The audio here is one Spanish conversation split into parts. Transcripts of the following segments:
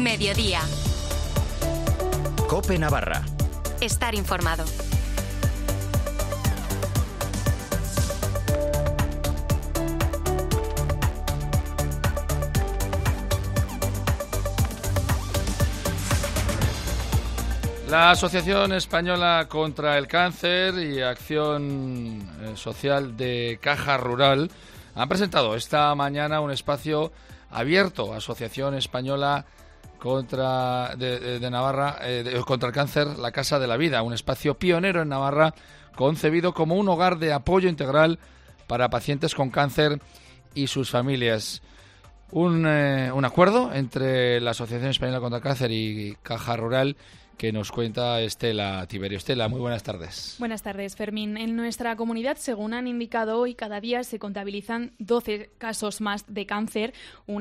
Mediodía. COPE Navarra. Estar informado. La Asociación Española contra el Cáncer y Acción Social de Caja Rural han presentado esta mañana un espacio abierto, Asociación Española de Navarra contra el Cáncer, la Casa de la Vida, un espacio pionero en Navarra concebido como un hogar de apoyo integral para pacientes con cáncer y sus familias. Un acuerdo entre la Asociación Española contra el Cáncer y Caja Rural que nos cuenta Estela Tiberio. Estela, muy buenas tardes. Buenas tardes, Fermín. En nuestra comunidad, según han indicado hoy, cada día se contabilizan 12 casos más de cáncer.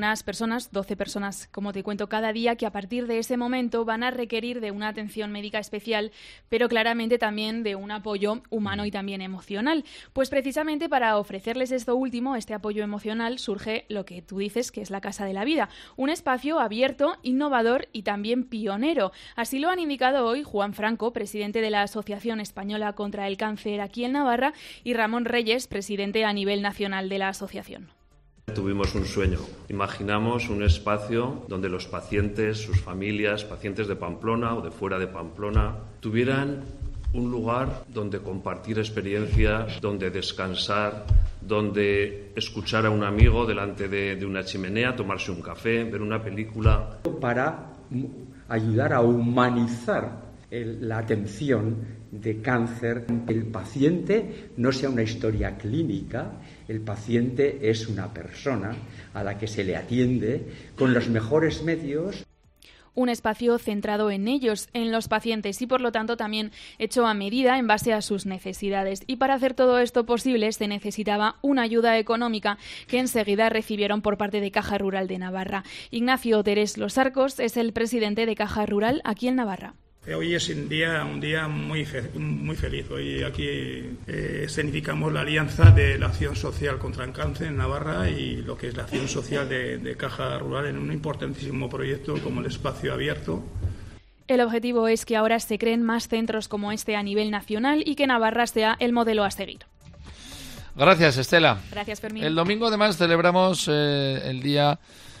12 personas, como te cuento, cada día, que a partir de ese momento van a requerir de una atención médica especial, pero claramente también de un apoyo humano y también emocional. Pues precisamente para ofrecerles esto último, este apoyo emocional, surge lo que tú dices, que es la Casa de la Vida. Un espacio abierto, innovador y también pionero. Así lo han indicado hoy Juan Franco, presidente de la Asociación Española contra el Cáncer aquí en Navarra, y Ramón Reyes, presidente a nivel nacional de la asociación. Tuvimos un sueño. Imaginamos un espacio donde los pacientes, sus familias, pacientes de Pamplona o de fuera de Pamplona, tuvieran un lugar donde compartir experiencias, donde descansar, donde escuchar a un amigo delante de una chimenea, tomarse un café, ver una película. Para ayudar a humanizar la atención de cáncer. El paciente no sea una historia clínica, el paciente es una persona a la que se le atiende con los mejores medios. Un espacio centrado en ellos, en los pacientes, y por lo tanto también hecho a medida en base a sus necesidades. Y para hacer todo esto posible se necesitaba una ayuda económica que enseguida recibieron por parte de Caja Rural de Navarra. Ignacio Teres Los Arcos es el presidente de Caja Rural aquí en Navarra. Hoy es un día muy feliz. Hoy aquí significamos la alianza de la acción social contra el cáncer en Navarra y lo que es la acción social de Caja Rural en un importantísimo proyecto como el espacio abierto. El objetivo es que ahora se creen más centros como este a nivel nacional y que Navarra sea el modelo a seguir. Gracias, Estela. Gracias, Fermín. El domingo además celebramos el día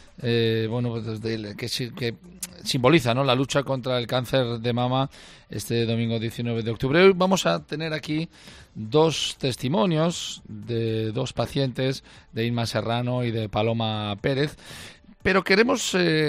que simboliza, ¿no?, la lucha contra el cáncer de mama, este domingo 19 de octubre. Hoy vamos a tener aquí dos testimonios de dos pacientes, de Inma Serrano y de Paloma Pérez, pero queremos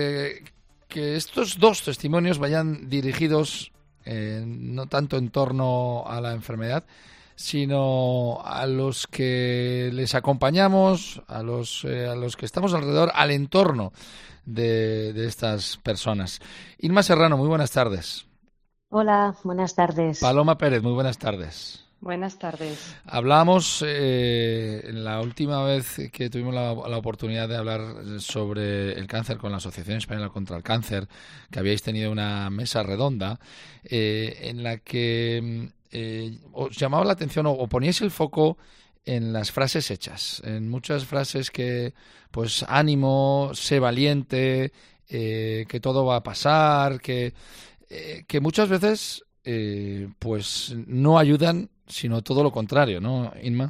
que estos dos testimonios vayan dirigidos no tanto en torno a la enfermedad, sino a los que les acompañamos, a los que estamos alrededor, al entorno de estas personas. Inma Serrano, muy buenas tardes. Hola, buenas tardes. Paloma Pérez, muy buenas tardes. Buenas tardes. Hablamos la última vez que tuvimos la oportunidad de hablar sobre el cáncer con la Asociación Española contra el Cáncer, que habíais tenido una mesa redonda en la que os llamaba la atención o poníais el foco en las frases hechas, en muchas frases que, pues, ánimo, sé valiente, que todo va a pasar, que muchas veces pues no ayudan, sino todo lo contrario, ¿no, Inma?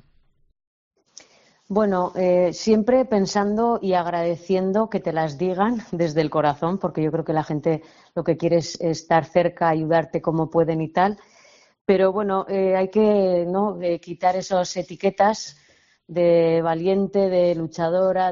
Bueno, siempre pensando y agradeciendo que te las digan desde el corazón, porque yo creo que la gente lo que quiere es estar cerca, ayudarte como pueden y tal. Pero bueno, hay que quitar esas etiquetas de valiente, de luchadora,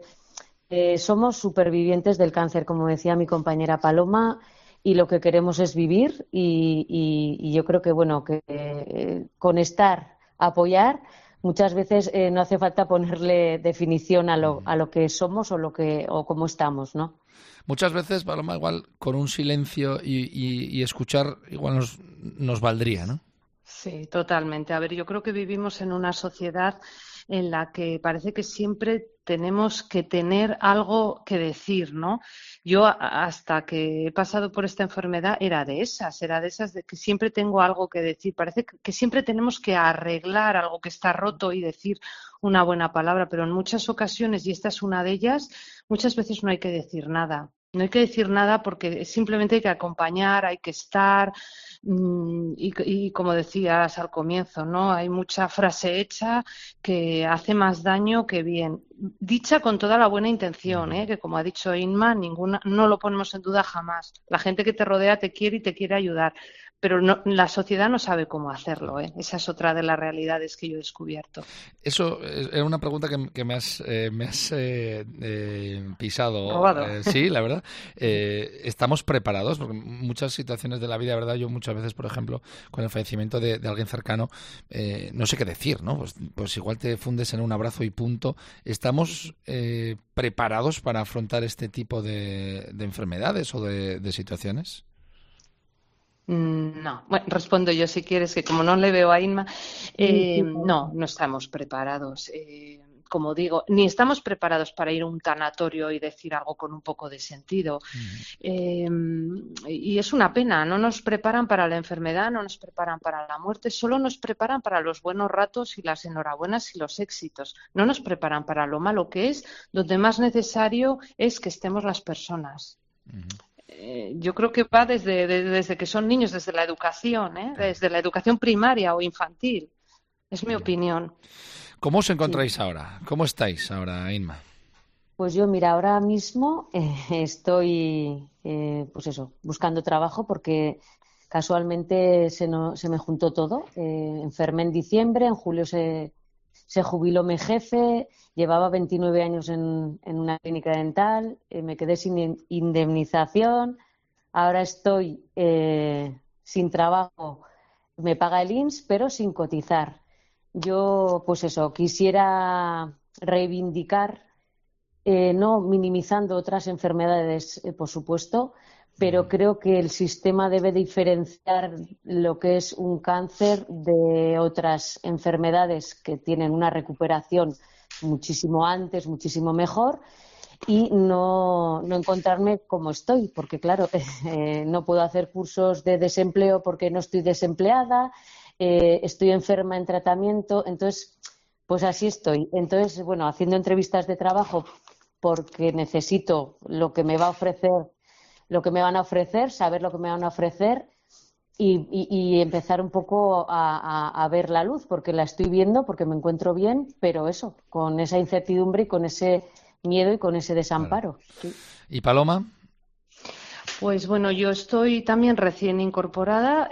somos supervivientes del cáncer, como decía mi compañera Paloma, y lo que queremos es vivir y yo creo que bueno, que con estar, apoyar, muchas veces no hace falta ponerle definición a lo que somos o cómo estamos, ¿no? Muchas veces, Paloma, igual con un silencio y escuchar igual nos valdría, ¿no? Sí, totalmente. A ver, yo creo que vivimos en una sociedad en la que parece que siempre tenemos que tener algo que decir, ¿no? Yo hasta que he pasado por esta enfermedad era de esas de que siempre tengo algo que decir. Parece que siempre tenemos que arreglar algo que está roto y decir una buena palabra, pero en muchas ocasiones, y esta es una de ellas, muchas veces no hay que decir nada. No hay que decir nada porque simplemente hay que acompañar, hay que estar. Y como decías al comienzo, ¿no? Hay mucha frase hecha que hace más daño que bien. Dicha con toda la buena intención, que como ha dicho Inma, no lo ponemos en duda jamás. La gente que te rodea te quiere y te quiere ayudar, pero la sociedad no sabe cómo hacerlo, ¿eh? Esa es otra de las realidades que yo he descubierto. Eso es una pregunta que me has pisado. Robado. Sí, la verdad. ¿Estamos preparados? Porque muchas situaciones de la vida, ¿verdad? Yo muchas veces, por ejemplo, con el fallecimiento de alguien cercano, no sé qué decir, ¿no? Pues igual te fundes en un abrazo y punto. ¿Estamos preparados para afrontar este tipo de enfermedades o de situaciones? No, bueno, respondo yo si quieres, que como no le veo a Inma, no estamos preparados. Como digo, ni estamos preparados para ir a un tanatorio y decir algo con un poco de sentido. Y es una pena, no nos preparan para la enfermedad, no nos preparan para la muerte, solo nos preparan para los buenos ratos y las enhorabuenas y los éxitos. No nos preparan para lo malo que es, donde más necesario es que estemos las personas. Yo creo que va desde que son niños, desde la educación, desde la educación primaria o infantil. Es mi opinión. ¿Cómo os encontráis ahora? ¿Cómo estáis ahora, Inma? Pues yo, mira, ahora mismo estoy, buscando trabajo porque casualmente se me juntó todo. Enfermé en diciembre, en julio se jubiló mi jefe, llevaba 29 años en una clínica dental, me quedé sin indemnización, ahora estoy sin trabajo, me paga el INSS, pero sin cotizar. Yo, quisiera reivindicar, no minimizando otras enfermedades, por supuesto, pero creo que el sistema debe diferenciar lo que es un cáncer de otras enfermedades que tienen una recuperación muchísimo antes, muchísimo mejor, y no encontrarme como estoy, porque claro, no puedo hacer cursos de desempleo porque no estoy desempleada, estoy enferma en tratamiento, entonces, pues así estoy. Entonces, bueno, haciendo entrevistas de trabajo porque necesito lo que me va a ofrecer, lo que me van a ofrecer, saber lo que me van a ofrecer y empezar un poco a ver la luz, porque la estoy viendo, porque me encuentro bien, pero eso, con esa incertidumbre y con ese miedo y con ese desamparo. Claro. Sí. ¿Y Paloma? Pues bueno, yo estoy también recién incorporada,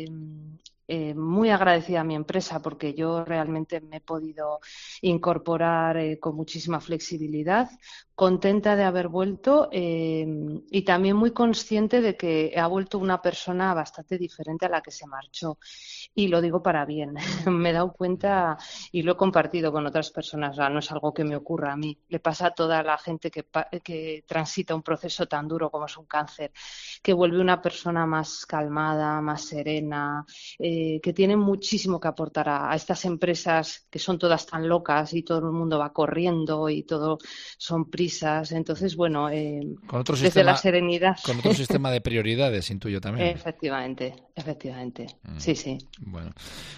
muy agradecida a mi empresa porque yo realmente me he podido incorporar con muchísima flexibilidad, contenta de haber vuelto y también muy consciente de que ha vuelto una persona bastante diferente a la que se marchó. Y lo digo para bien. Me he dado cuenta y lo he compartido con otras personas. O sea, no es algo que me ocurra a mí. Le pasa a toda la gente que transita un proceso tan duro como es un cáncer, que vuelve una persona más calmada, más serena, que tiene muchísimo que aportar a estas empresas que son todas tan locas y todo el mundo va corriendo y todo son prisas. Entonces, bueno, desde la serenidad. Con otro sistema de prioridades, intuyo también. Efectivamente. Sí, sí. Bueno,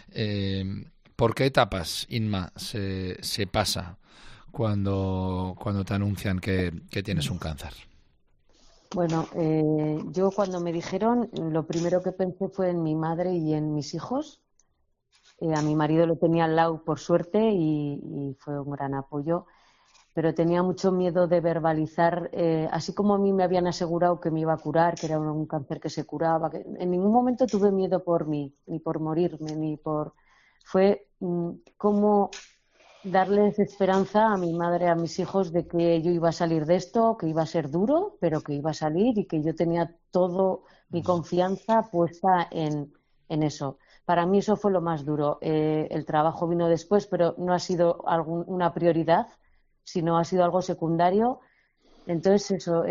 ¿por qué etapas, Inma, se pasa cuando te anuncian que tienes un cáncer? Bueno, yo cuando me dijeron, lo primero que pensé fue en mi madre y en mis hijos. A mi marido lo tenía al lado, por suerte, y fue un gran apoyo. Pero tenía mucho miedo de verbalizar, así como a mí me habían asegurado que me iba a curar, que era un cáncer que se curaba, que en ningún momento tuve miedo por mí, ni por morirme, ni por... Fue como darles esperanza a mi madre, a mis hijos, de que yo iba a salir de esto, que iba a ser duro, pero que iba a salir y que yo tenía todo mi confianza puesta en eso. Para mí eso fue lo más duro. El trabajo vino después, pero no ha sido una prioridad, sino ha sido algo secundario. Entonces eso,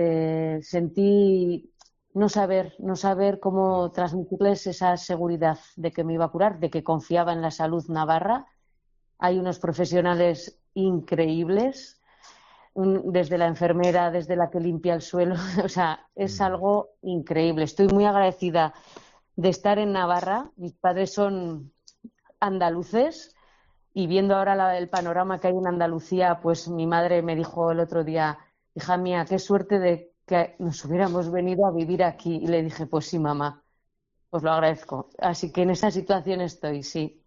sentí no saber cómo transmitirles esa seguridad de que me iba a curar, de que confiaba en la salud navarra. Hay unos profesionales increíbles, desde la enfermera, desde la que limpia el suelo, o sea, es algo increíble. Estoy muy agradecida de estar en Navarra. Mis padres son andaluces y viendo ahora el panorama que hay en Andalucía, pues mi madre me dijo el otro día, hija mía, qué suerte de que nos hubiéramos venido a vivir aquí. Y le dije, pues sí, mamá, os lo agradezco. Así que en esa situación estoy, sí.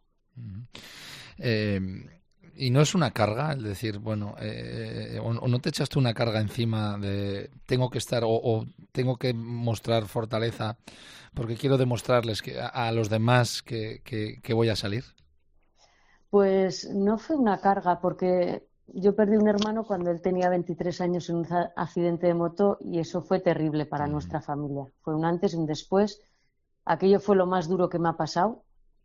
Y no es una carga, es decir, bueno, o no te echas tú una carga encima de tengo que estar o tengo que mostrar fortaleza porque quiero demostrarles a los demás que voy a salir. Pues no fue una carga porque yo perdí un hermano cuando él tenía 23 años en un accidente de moto y eso fue terrible para nuestra familia. Fue un antes y un después. Aquello fue lo más duro que me ha pasado.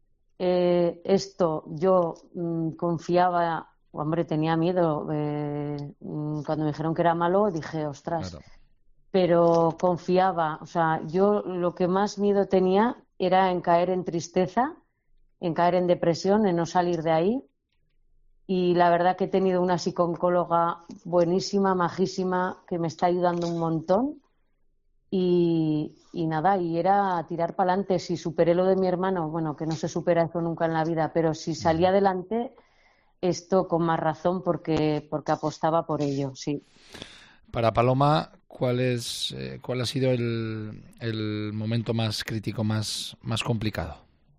Esto yo confiaba, hombre, tenía miedo. Cuando me dijeron que era malo, dije, ostras. Claro. Pero confiaba. O sea, yo lo que más miedo tenía era en caer en tristeza, en caer en depresión, en no salir de ahí. Y la verdad que he tenido una psicóloga buenísima, majísima, que me está ayudando un montón. Y nada, y era tirar para adelante. Si superé lo de mi hermano, bueno, que no se supera eso nunca en la vida, pero si salí adelante, esto con más razón porque apostaba por ello, sí. Para Paloma, ¿cuál ha sido el momento más crítico, más complicado?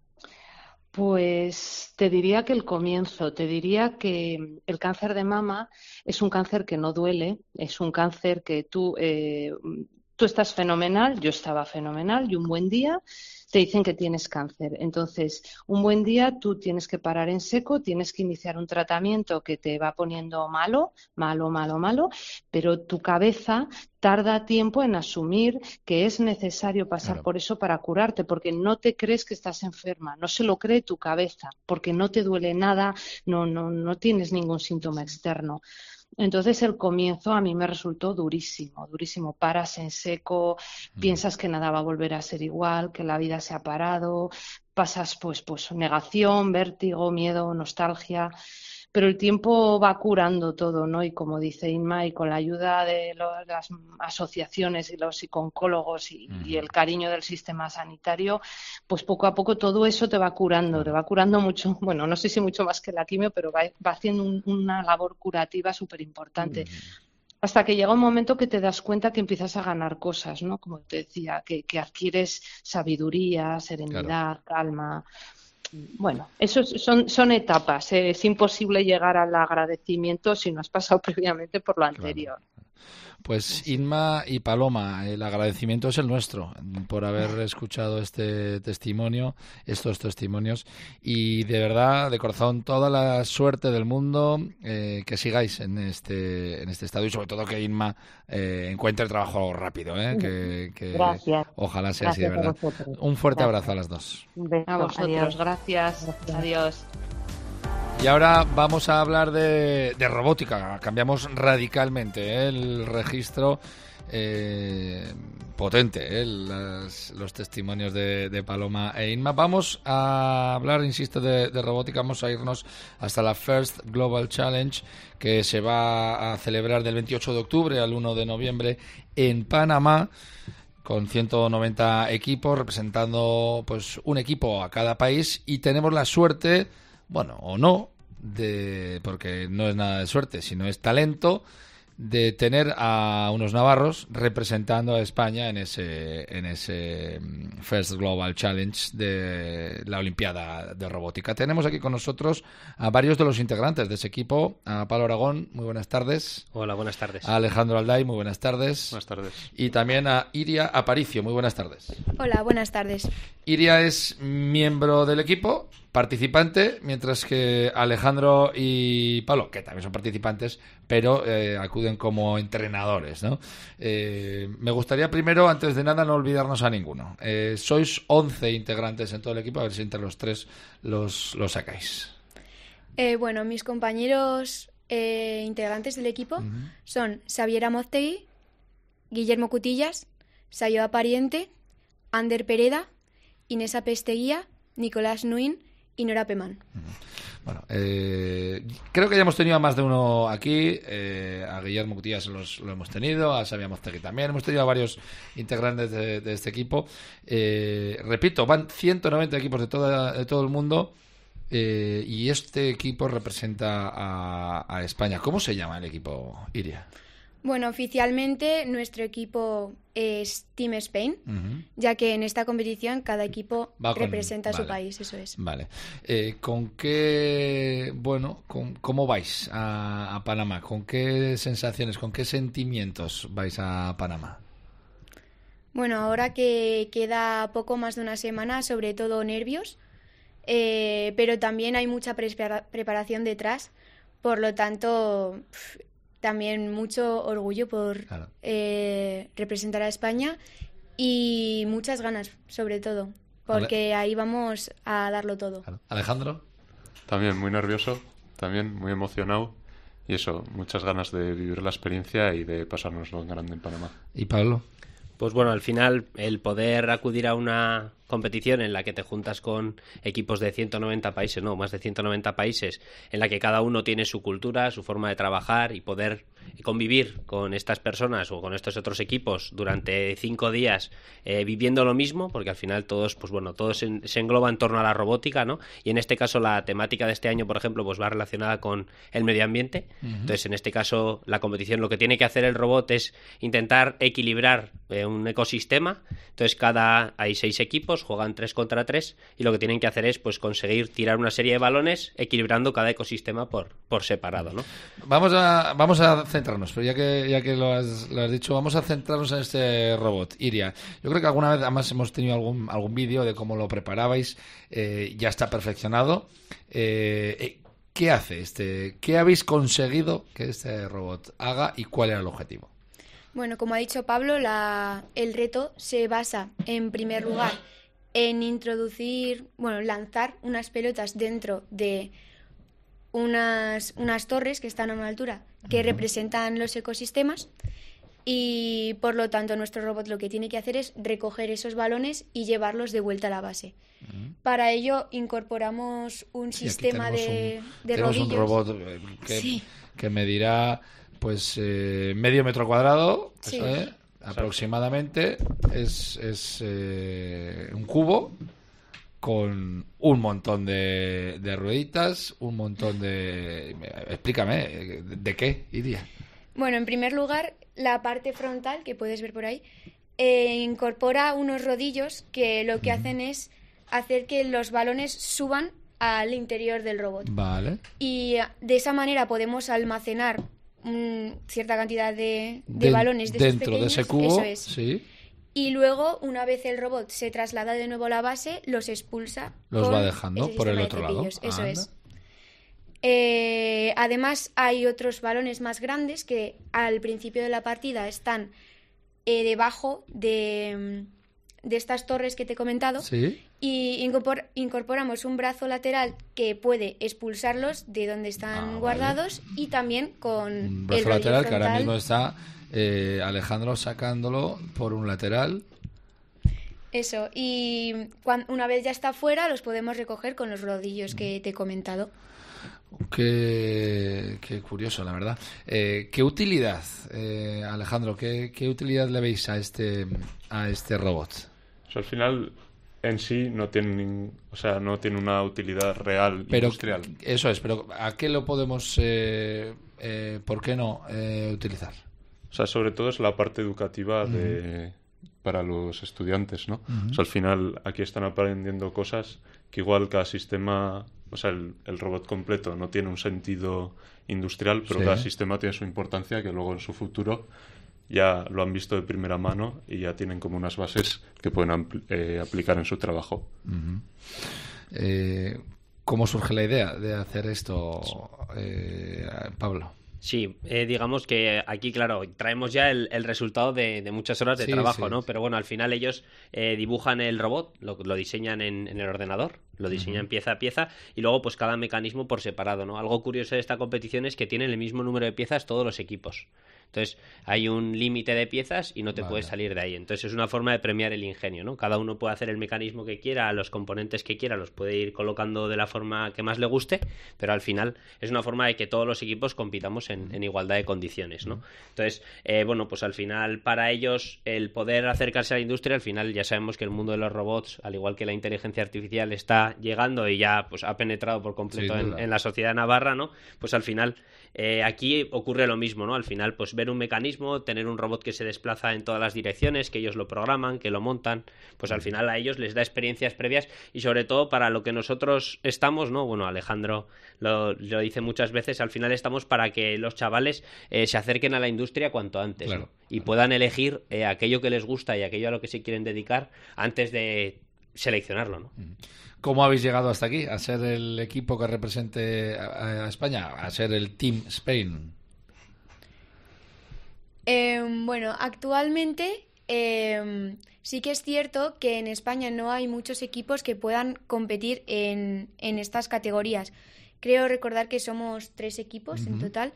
Pues te diría que el comienzo, te diría que el cáncer de mama es un cáncer que no duele, es un cáncer que tú estás fenomenal, yo estaba fenomenal y un buen día te dicen que tienes cáncer. Entonces, un buen día tú tienes que parar en seco, tienes que iniciar un tratamiento que te va poniendo malo, pero tu cabeza tarda tiempo en asumir que es necesario pasar por eso para curarte, porque no te crees que estás enferma, no se lo cree tu cabeza, porque no te duele nada, no tienes ningún síntoma externo. Entonces el comienzo a mí me resultó durísimo. Paras en seco, piensas que nada va a volver a ser igual, que la vida se ha parado, pasas pues negación, vértigo, miedo, nostalgia, pero el tiempo va curando todo, ¿no? Y como dice Inma, y con la ayuda de las asociaciones y los psicólogos y el cariño del sistema sanitario, pues poco a poco todo eso te va curando mucho, bueno, no sé si mucho más que la quimio, pero va haciendo una labor curativa súper importante. Hasta que llega un momento que te das cuenta que empiezas a ganar cosas, ¿no? Como te decía, que adquieres sabiduría, serenidad, calma. Bueno, eso son etapas. Es imposible llegar al agradecimiento si no has pasado previamente por lo anterior. Pues Inma y Paloma, el agradecimiento es el nuestro por haber escuchado estos testimonios y de verdad, de corazón, toda la suerte del mundo, que sigáis en este estado y sobre todo que Inma encuentre el trabajo rápido, que gracias. Ojalá sea así de verdad. Un fuerte abrazo a las dos. A vosotros, gracias. Adiós. Y ahora vamos a hablar de robótica. Cambiamos radicalmente el registro, potente, los testimonios de Paloma e Inma. Vamos a hablar, insisto, de robótica. Vamos a irnos hasta la First Global Challenge, que se va a celebrar del 28 de octubre al 1 de noviembre en Panamá, con 190 equipos, representando pues un equipo a cada país, y tenemos la suerte, bueno, o no, porque no es nada de suerte, sino es talento, de tener a unos navarros representando a España en ese First Global Challenge de la Olimpiada de Robótica. Tenemos aquí con nosotros a varios de los integrantes de ese equipo. A Pablo Aragón, muy buenas tardes. Hola, buenas tardes. A Alejandro Alday, muy buenas tardes. Buenas tardes. Y también a Iria Aparicio, muy buenas tardes. Hola, buenas tardes. Iria es miembro del equipo, participante, mientras que Alejandro y Pablo, que también son participantes, pero acuden como entrenadores, ¿no? Me gustaría primero, antes de nada, no olvidarnos a ninguno. Sois 11 integrantes en todo el equipo, a ver si entre los tres los sacáis. Bueno, mis compañeros integrantes del equipo son Xavier Amoztegui, Guillermo Cutillas, Sayo Pariente, Ander Pereda, Inés Apesteguía, Nicolás Nuin y Nora Pemán. Bueno, creo que ya hemos tenido a más de uno aquí. A Guillermo Cutillas lo hemos tenido, a Xavier Amoztegui también. Hemos tenido a varios integrantes de este equipo. Repito, van 190 equipos de todo el mundo, y este equipo representa a España. ¿Cómo se llama el equipo, Iria? Bueno, oficialmente nuestro equipo es Team Spain, ya que en esta competición cada equipo representa a su país, eso es. Vale. ¿Con qué, cómo vais a Panamá? ¿Con qué sensaciones, con qué sentimientos vais a Panamá? Bueno, ahora que queda poco más de una semana, sobre todo nervios, pero también hay mucha preparación detrás, por lo tanto, también mucho orgullo por representar a España y muchas ganas, sobre todo, porque ahí vamos a darlo todo. Alejandro. También muy nervioso, también muy emocionado y eso, muchas ganas de vivir la experiencia y de pasárnoslo en grande en Panamá. ¿Y Pablo? Pues bueno, al final el poder acudir a una competición en la que te juntas con equipos de 190 países, no, más de 190 países, en la que cada uno tiene su cultura, su forma de trabajar y poder convivir con estas personas o con estos otros equipos durante 5 días viviendo lo mismo, porque al final todos, todo se engloba en torno a la robótica, ¿no? Y en este caso la temática de este año, por ejemplo, pues va relacionada con el medio ambiente. Entonces, en este caso, la competición, lo que tiene que hacer el robot es intentar equilibrar un ecosistema. Entonces, hay 6 equipos, juegan 3 contra 3 y lo que tienen que hacer es pues conseguir tirar una serie de balones equilibrando cada ecosistema por separado, ¿no? Vamos a centrarnos, pero ya que lo has dicho, vamos a centrarnos en este robot, Iria. Yo creo que alguna vez además hemos tenido algún vídeo de cómo lo preparabais, ya está perfeccionado. ¿Qué hace qué habéis conseguido que este robot haga y cuál era el objetivo? Bueno, como ha dicho Pablo, el reto se basa, en primer lugar, en lanzar unas pelotas dentro de unas torres que están a una altura que representan los ecosistemas y, por lo tanto, nuestro robot lo que tiene que hacer es recoger esos balones y llevarlos de vuelta a la base. Para ello incorporamos un sistema de rodillos. Tenemos un robot que medirá pues medio metro cuadrado, sí. Aproximadamente. Es un cubo con un montón de rueditas, un montón de... Explícame, ¿de qué, Iria? Bueno, en primer lugar, la parte frontal, que puedes ver por ahí, incorpora unos rodillos que lo que hacen es hacer que los balones suban al interior del robot. Vale. Y de esa manera podemos almacenar cierta cantidad de balones de dentro de ese cubo. Eso es. Sí. Y luego, una vez el robot se traslada de nuevo a la base, los expulsa. Los va dejando por el otro lado. Eso es. Además, hay otros balones más grandes que al principio de la partida están debajo de estas torres que te he comentado. Sí. Y incorporamos un brazo lateral que puede expulsarlos de donde están guardados, y también con un brazo el rollo lateral frontal. Que ahora mismo está Alejandro sacándolo por un lateral. Eso, y una vez ya está fuera los podemos recoger con los rodillos que te he comentado. Qué curioso, la verdad. ¿Qué utilidad, Alejandro, qué utilidad le veis a este robot? O sea, al final en sí no tiene una utilidad real industrial. Eso es, pero ¿a qué lo podemos, por qué no utilizar? O sea, sobre todo es la parte educativa para los estudiantes, ¿no? O sea, al final aquí están aprendiendo cosas que igual cada sistema, o sea, el robot completo no tiene un sentido industrial, pero cada sistema tiene su importancia, que luego en su futuro ya lo han visto de primera mano y ya tienen como unas bases que pueden aplicar en su trabajo. ¿Cómo surge la idea de hacer esto, Pablo? Sí, digamos que aquí, claro, traemos ya el resultado de muchas horas de trabajo, ¿no? Pero bueno, al final ellos dibujan el robot, lo diseñan en el ordenador, lo diseñan pieza a pieza, y luego pues cada mecanismo por separado, ¿no? Algo curioso de esta competición es que tienen el mismo número de piezas todos los equipos. Entonces, hay un límite de piezas y no te puedes salir de ahí. Entonces, es una forma de premiar el ingenio, ¿no? Cada uno puede hacer el mecanismo que quiera, los componentes que quiera, los puede ir colocando de la forma que más le guste, pero al final es una forma de que todos los equipos compitamos en igualdad de condiciones, ¿no? Entonces, bueno, pues al final, para ellos, el poder acercarse a la industria, al final ya sabemos que el mundo de los robots, al igual que la inteligencia artificial, está llegando y ya pues ha penetrado por completo en la sociedad navarra, ¿no? Pues al final, aquí ocurre lo mismo, ¿no? Al final, pues ver un mecanismo, tener un robot que se desplaza en todas las direcciones, que ellos lo programan, que lo montan, pues al final a ellos les da experiencias previas y sobre todo para lo que nosotros estamos, ¿no? Bueno, Alejandro lo dice muchas veces, al final estamos para que los chavales se acerquen a la industria cuanto antes, claro, ¿no? Y puedan elegir aquello que les gusta y aquello a lo que se quieren dedicar antes de seleccionarlo, ¿no? ¿Cómo habéis llegado hasta aquí? A ser el equipo que represente a España, a ser el Team Spain. Bueno, actualmente sí que es cierto que en España no hay muchos equipos que puedan competir en estas categorías. Creo recordar que somos 3 equipos en total.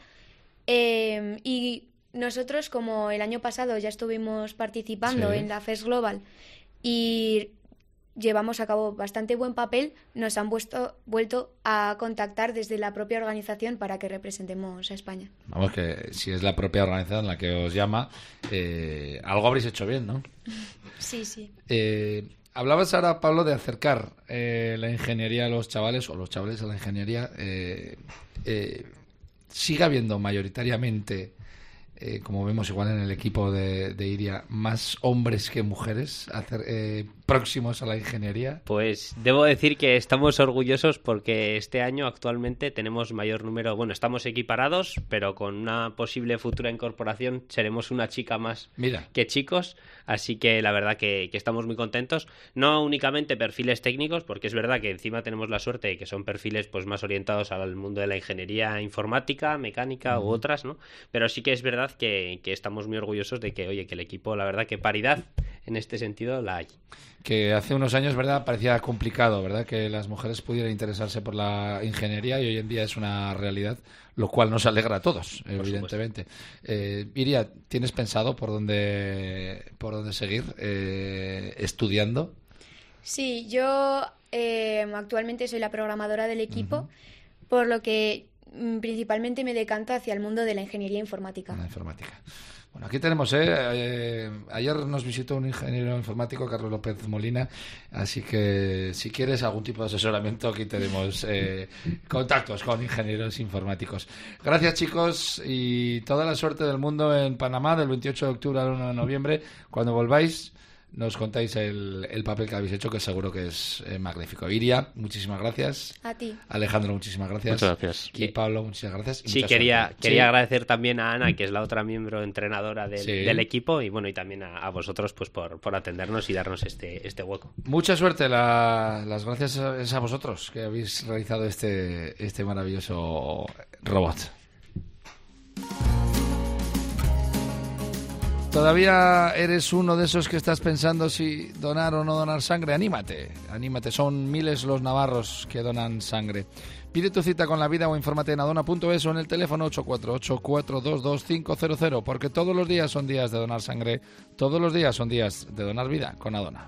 Y nosotros, como el año pasado ya estuvimos participando en la FES Global y llevamos a cabo bastante buen papel, nos han vuelto a contactar desde la propia organización para que representemos a España. Vamos, que si es la propia organización la que os llama, algo habréis hecho bien, ¿no? Sí, sí. Hablabas ahora, Pablo, de acercar la ingeniería a los chavales, o los chavales a la ingeniería. Sigue habiendo mayoritariamente, como vemos igual en el equipo de Iria, más hombres que mujeres próximos a la ingeniería. Pues debo decir que estamos orgullosos porque este año actualmente tenemos mayor número, bueno, estamos equiparados, pero con una posible futura incorporación seremos una chica más que chicos, así que la verdad que estamos muy contentos. No únicamente perfiles técnicos, porque es verdad que encima tenemos la suerte de que son perfiles pues más orientados al mundo de la ingeniería informática, mecánica u otras, ¿no? Pero sí que es verdad que estamos muy orgullosos de que, oye, que el equipo, la verdad que paridad en este sentido la hay. Que hace unos años, ¿verdad?, parecía complicado, ¿verdad?, que las mujeres pudieran interesarse por la ingeniería, y hoy en día es una realidad, lo cual nos alegra a todos, evidentemente. Iria, ¿tienes pensado por dónde seguir estudiando? Sí, yo actualmente soy la programadora del equipo, por lo que principalmente me decanto hacia el mundo de la ingeniería informática. La informática. Bueno, aquí tenemos, ayer nos visitó un ingeniero informático, Carlos López Molina, así que si quieres algún tipo de asesoramiento, aquí tenemos contactos con ingenieros informáticos. Gracias, chicos, y toda la suerte del mundo en Panamá del 28 de octubre al 1 de noviembre. Cuando volváis, nos contáis el papel que habéis hecho, que seguro que es magnífico. Iria, muchísimas gracias. A ti. Alejandro, muchísimas gracias. Muchas gracias. Y Pablo, muchas gracias. Sí, quería agradecer también a Ana, que es la otra miembro entrenadora del equipo, y bueno, y también a vosotros pues por atendernos y darnos este hueco. Mucha suerte. Las gracias es a vosotros, que habéis realizado este maravilloso robot. ¿Todavía eres uno de esos que estás pensando si donar o no donar sangre? Anímate. Son miles los navarros que donan sangre. Pide tu cita con la vida o infórmate en adona.es o en el teléfono 848-422-500, porque todos los días son días de donar sangre, todos los días son días de donar vida con Adona.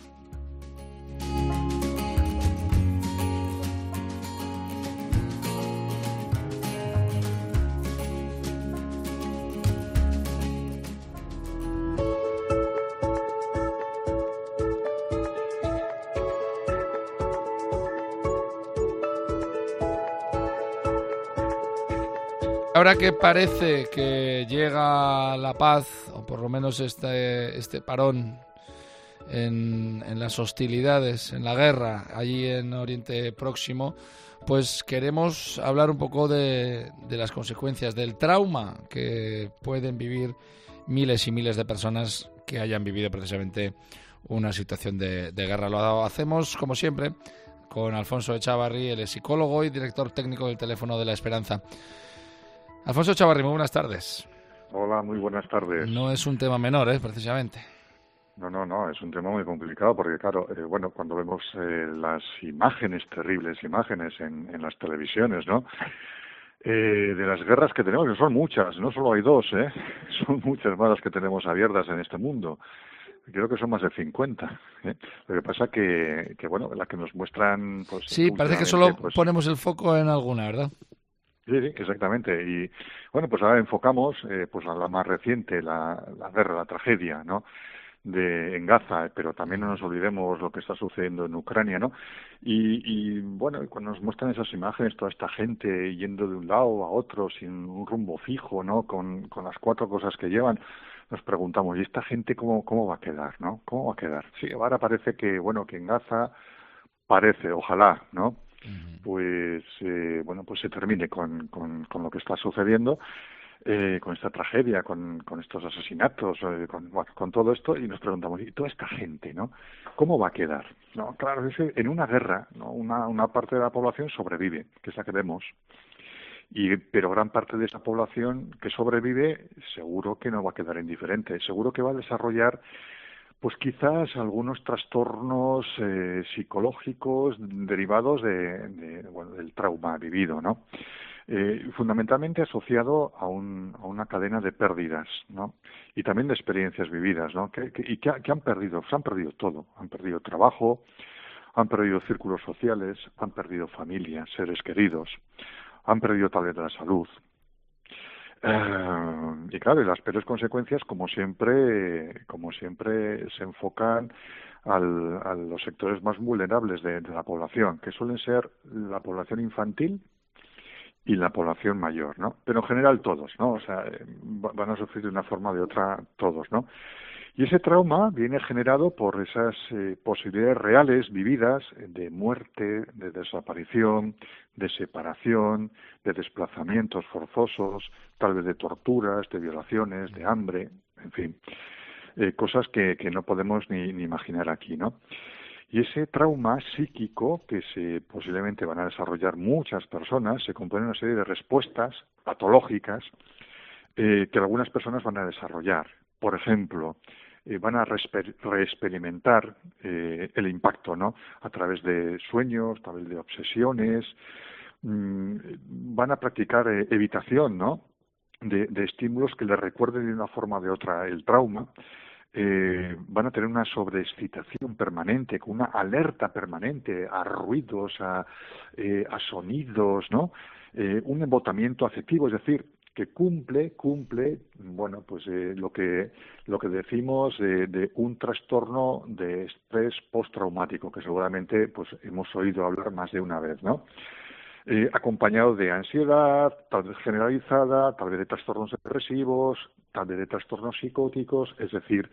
Ahora que parece que llega la paz, o por lo menos este parón en las hostilidades, en la guerra, allí en Oriente Próximo, pues queremos hablar un poco de las consecuencias, del trauma que pueden vivir miles y miles de personas que hayan vivido precisamente una situación de guerra. Lo hacemos, como siempre, con Alfonso Echavarri, el psicólogo y director técnico del Teléfono de la Esperanza. Alfonso Echavarri, muy buenas tardes. Hola, muy buenas tardes. No es un tema menor, precisamente. No, es un tema muy complicado porque, claro, cuando vemos las terribles imágenes en las televisiones, ¿no?, de las guerras que tenemos, que son muchas, no solo hay 2, son muchas más las que tenemos abiertas en este mundo. Creo que son más de 50. Lo que pasa que las que nos muestran... pues sí, parece que solo ponemos el foco en alguna, ¿verdad? Sí, exactamente. Y bueno, pues ahora enfocamos a la más reciente, la guerra, la tragedia, ¿no?, en Gaza, pero también no nos olvidemos lo que está sucediendo en Ucrania, ¿no? Y bueno, cuando nos muestran esas imágenes, toda esta gente yendo de un lado a otro sin un rumbo fijo, ¿no? Con las 4 cosas que llevan, nos preguntamos, ¿y esta gente cómo va a quedar, no? ¿Cómo va a quedar? Sí, ahora parece que, bueno, que en Gaza parece, ojalá, ¿no? Pues, bueno, pues se termine con lo que está sucediendo, con esta tragedia, con estos asesinatos, con todo esto, y nos preguntamos, ¿y toda esta gente, no? ¿Cómo va a quedar? No, claro, es que en una guerra, ¿no? Una parte de la población sobrevive, que es la que vemos, pero gran parte de esa población que sobrevive seguro que no va a quedar indiferente, seguro que va a desarrollar pues quizás algunos trastornos psicológicos derivados del trauma vivido, ¿no? Fundamentalmente asociado a una cadena de pérdidas, ¿no? Y también de experiencias vividas, ¿no? Que han perdido, se han perdido todo, han perdido trabajo, han perdido círculos sociales, han perdido familias, seres queridos, han perdido tal vez la salud. Y claro, y las peores consecuencias, como siempre se enfocan a los sectores más vulnerables de la población, que suelen ser la población infantil y la población mayor, ¿no? Pero en general todos, ¿no? O sea, van a sufrir de una forma o de otra todos, ¿no? Y ese trauma viene generado por esas posibilidades reales vividas de muerte, de desaparición, de separación, de desplazamientos forzosos, tal vez de torturas, de violaciones, de hambre, en fin, cosas que no podemos ni imaginar aquí, ¿no? Y ese trauma psíquico que posiblemente van a desarrollar muchas personas se compone de una serie de respuestas patológicas que algunas personas van a desarrollar. Por ejemplo, van a reexperimentar el impacto, ¿no? A través de sueños, a través de obsesiones, van a practicar evitación, ¿no? De estímulos que les recuerden de una forma o de otra el trauma. Van a tener una sobreexcitación permanente, con una alerta permanente a ruidos, a sonidos, ¿no? Un embotamiento afectivo, es decir, que cumple, bueno, pues lo que decimos de un trastorno de estrés postraumático, que seguramente pues hemos oído hablar más de una vez, ¿no? Acompañado de ansiedad, tal vez generalizada, tal vez de trastornos depresivos, tal vez de trastornos psicóticos, es decir,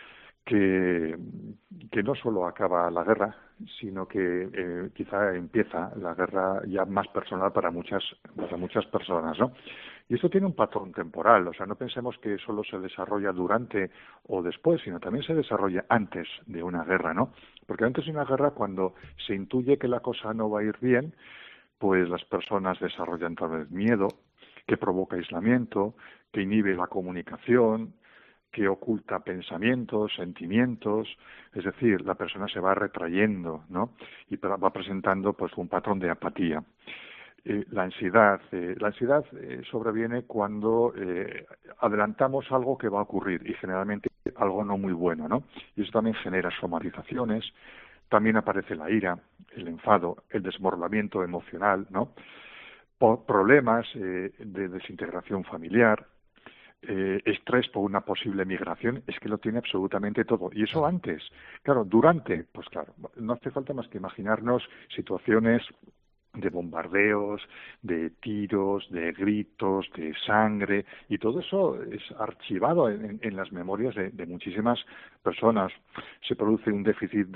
que no solo acaba la guerra, sino que quizá empieza la guerra ya más personal para muchas personas, ¿no? Y esto tiene un patrón temporal, o sea, no pensemos que solo se desarrolla durante o después, sino también se desarrolla antes de una guerra, ¿no? Porque antes de una guerra, cuando se intuye que la cosa no va a ir bien, pues las personas desarrollan tal vez miedo, que provoca aislamiento, que inhibe la comunicación, que oculta pensamientos, sentimientos, es decir, la persona se va retrayendo, ¿no? Y va presentando pues un patrón de apatía. La ansiedad sobreviene cuando adelantamos algo que va a ocurrir y generalmente algo no muy bueno, ¿no? Y eso también genera somatizaciones. También aparece la ira, el enfado, el desbordamiento emocional, ¿no? Problemas de desintegración familiar, estrés por una posible migración, es que lo tiene absolutamente todo. Y eso antes. Claro, durante, pues claro, no hace falta más que imaginarnos situaciones de bombardeos, de tiros, de gritos, de sangre, y todo eso es archivado en las memorias de muchísimas personas. Se produce un déficit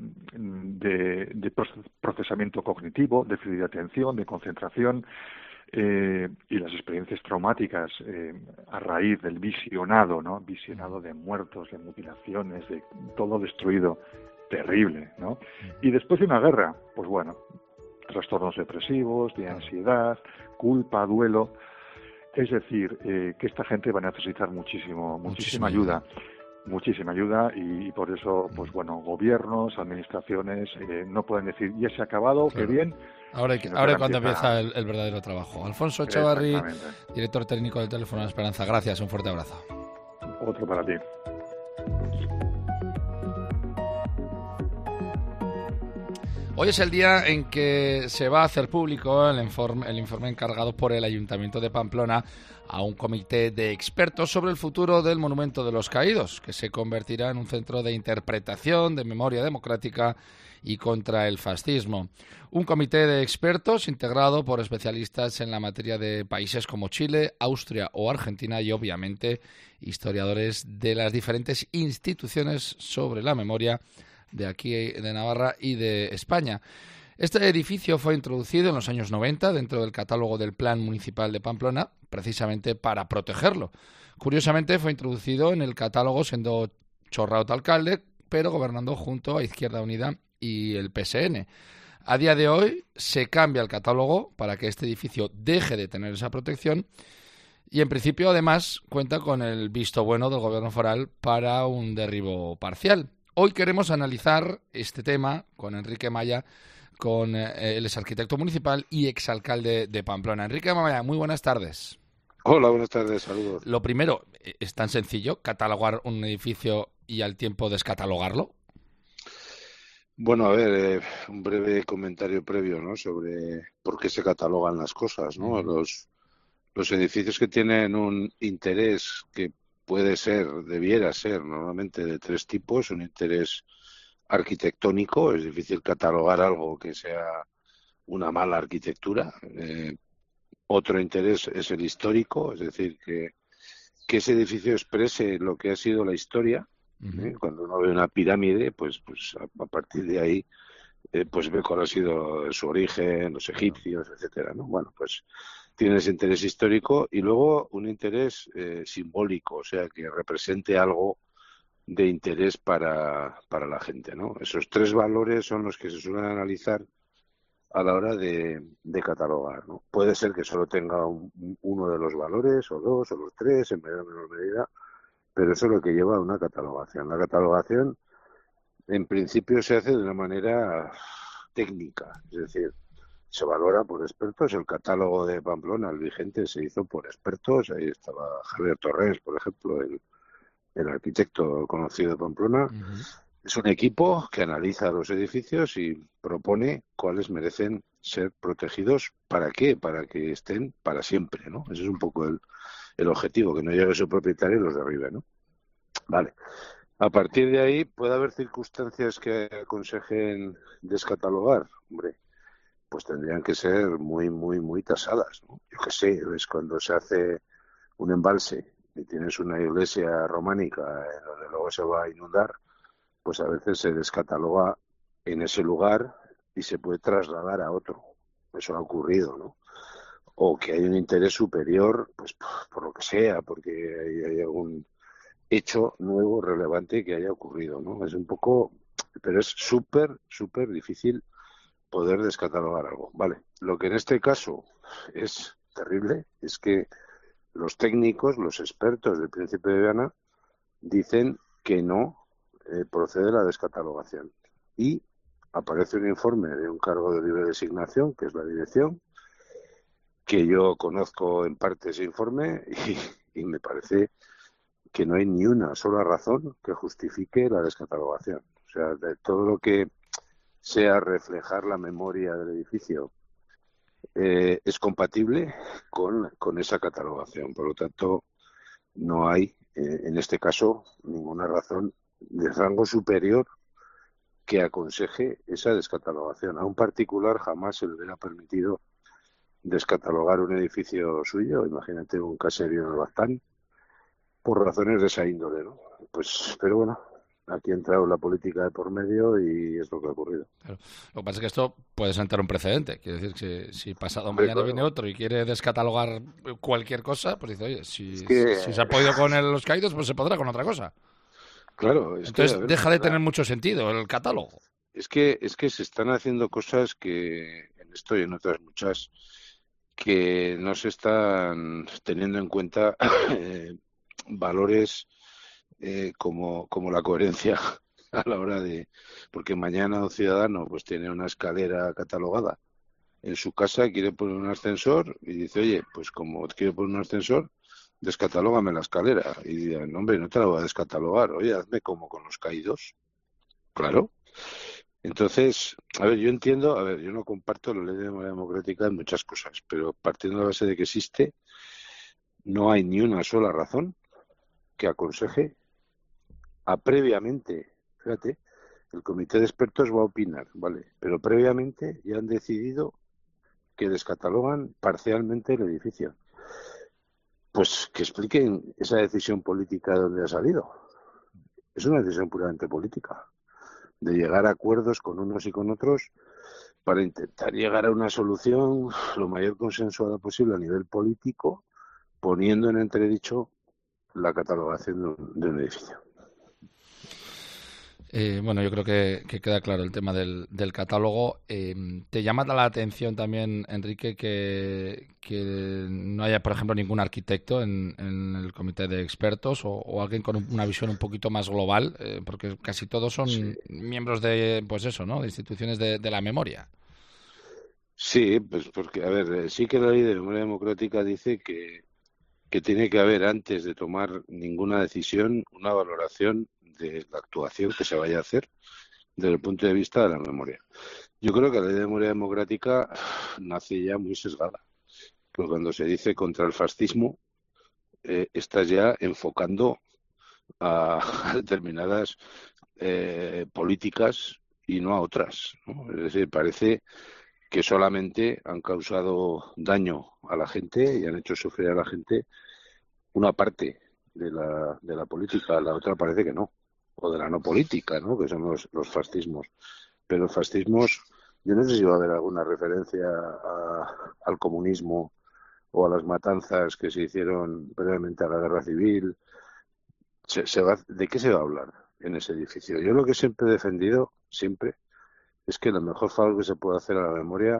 de procesamiento cognitivo, déficit de atención, de concentración, y las experiencias traumáticas a raíz del visionado, ¿no? Visionado de muertos, de mutilaciones, de todo destruido, terrible, ¿no? Y después de una guerra, pues bueno, trastornos depresivos, de ansiedad, culpa, duelo. Es decir, que esta gente va a necesitar muchísima ayuda. Muchísima ayuda y por eso, pues bueno, gobiernos, administraciones no pueden decir, ya se ha acabado, qué bien. Ahora es cuando empieza el verdadero trabajo. Alfonso Echavarri, director técnico del Teléfono de la Esperanza. Gracias, un fuerte abrazo. Otro para ti. Hoy es el día en que se va a hacer público el informe encargado por el Ayuntamiento de Pamplona a un comité de expertos sobre el futuro del Monumento de los Caídos, que se convertirá en un centro de interpretación de memoria democrática y contra el fascismo. Un comité de expertos integrado por especialistas en la materia de países como Chile, Austria o Argentina y, obviamente, historiadores de las diferentes instituciones sobre la memoria de aquí, de Navarra y de España. Este edificio fue introducido en los años 90 dentro del catálogo del Plan Municipal de Pamplona, precisamente para protegerlo. Curiosamente, fue introducido en el catálogo siendo Chorraut alcalde, pero gobernando junto a Izquierda Unida y el PSN. A día de hoy se cambia el catálogo para que este edificio deje de tener esa protección y, en principio, además, cuenta con el visto bueno del Gobierno foral para un derribo parcial. Hoy queremos analizar este tema con Enrique Maya, él es arquitecto municipal y exalcalde de Pamplona. Enrique Maya, muy buenas tardes. Hola, buenas tardes, saludos. Lo primero, ¿es tan sencillo catalogar un edificio y al tiempo descatalogarlo? Bueno, a ver, un breve comentario previo, ¿no?, sobre por qué se catalogan las cosas, ¿no? Los edificios que tienen un interés que puede ser, debiera ser normalmente de tres tipos: un interés arquitectónico, es difícil catalogar algo que sea una mala arquitectura. Otro interés es el histórico, es decir, que ese edificio exprese lo que ha sido la historia. Cuando uno ve una pirámide, pues a partir de ahí pues ve cuál ha sido su origen, los egipcios, etcétera, ¿no? Bueno, pues tiene ese interés histórico y luego un interés simbólico, o sea, que represente algo de interés para la gente, ¿no? Esos tres valores son los que se suelen analizar a la hora de catalogar, ¿no? Puede ser que solo tenga uno de los valores, o dos, o los tres, en mayor o menor medida, pero eso es lo que lleva a una catalogación. La catalogación, en principio, se hace de una manera técnica, es decir, se valora por expertos. El catálogo de Pamplona, el vigente, se hizo por expertos. Ahí estaba Javier Torres, por ejemplo, el arquitecto conocido de Pamplona. Es un equipo que analiza los edificios y propone cuáles merecen ser protegidos. ¿Para qué? Para que estén para siempre, ¿no? Ese es un poco el objetivo, que no llegue su propietario y los derribe, ¿no? Vale. A partir de ahí, ¿puede haber circunstancias que aconsejen descatalogar? Hombre, pues tendrían que ser muy, muy, muy tasadas, ¿no? Yo qué sé, es cuando se hace un embalse y tienes una iglesia románica donde luego se va a inundar, pues a veces se descataloga en ese lugar y se puede trasladar a otro. Eso ha ocurrido, ¿no? O que hay un interés superior, pues por lo que sea, porque hay algún hecho nuevo, relevante que haya ocurrido, ¿no? Es un poco, pero es súper, súper difícil poder descatalogar algo. Vale, lo que en este caso es terrible es que los técnicos, los expertos del Príncipe de Viana, dicen que no procede la descatalogación. Y aparece un informe de un cargo de libre designación, que es la dirección, que yo conozco en parte ese informe y me parece que no hay ni una sola razón que justifique la descatalogación. O sea, de todo lo que sea reflejar la memoria del edificio es compatible con esa catalogación. Por lo tanto, no hay, en este caso, ninguna razón de rango superior que aconseje esa descatalogación. A un particular jamás se le hubiera permitido descatalogar un edificio suyo, imagínate un caserío en el Baztán, por razones de esa índole, ¿no? Pues, pero bueno, aquí ha entrado la política de por medio y es lo que ha ocurrido. Claro. Lo que pasa es que esto puede sentar un precedente. Quiere decir que si pasado mañana viene otro y quiere descatalogar cualquier cosa, pues dice, oye, si se ha podido con los caídos, pues se podrá con otra cosa. Claro. Entonces deja de tener mucho sentido el catálogo. Es que se están haciendo cosas que, en esto y en otras muchas, que no se están teniendo en cuenta valores como la coherencia a la hora de... Porque mañana un ciudadano pues tiene una escalera catalogada en su casa, quiere poner un ascensor y dice, oye, pues como quiero poner un ascensor, descatalógame la escalera. Y dirán, no, hombre, no te la voy a descatalogar, oye, hazme como con los caídos. Claro. Entonces, a ver, yo entiendo, yo no comparto la ley de memoria democrática en muchas cosas, pero partiendo de la base de que existe, no hay ni una sola razón que aconseje previamente, fíjate, el comité de expertos va a opinar, ¿vale? Pero previamente ya han decidido que descatalogan parcialmente el edificio. Pues que expliquen esa decisión política de dónde ha salido. Es una decisión puramente política, de llegar a acuerdos con unos y con otros para intentar llegar a una solución lo mayor consensuada posible a nivel político, poniendo en entredicho la catalogación de un edificio. Bueno, yo creo que queda claro el tema del catálogo. ¿Te llama la atención también, Enrique, que no haya, por ejemplo, ningún arquitecto en el comité de expertos o alguien con una visión un poquito más global? Porque casi todos son miembros de, pues eso, ¿no?, de instituciones de la memoria. Sí, pues porque, a ver, sí que la ley de memoria democrática dice que tiene que haber, antes de tomar ninguna decisión, una valoración de la actuación que se vaya a hacer desde el punto de vista de la memoria. Yo creo que la ley de memoria democrática nace ya muy sesgada, porque cuando se dice contra el fascismo, estás ya enfocando a determinadas políticas y no a otras, ¿no? Es decir, parece que solamente han causado daño a la gente y han hecho sufrir a la gente una parte de la política, la otra parece que no, o de la no política, ¿no?, que son los fascismos. Pero los fascismos, yo no sé si va a haber alguna referencia al comunismo o a las matanzas que se hicieron previamente a la guerra civil. ¿De qué se va a hablar en ese edificio? Yo lo que siempre he defendido, siempre, es que lo mejor favor que se puede hacer a la memoria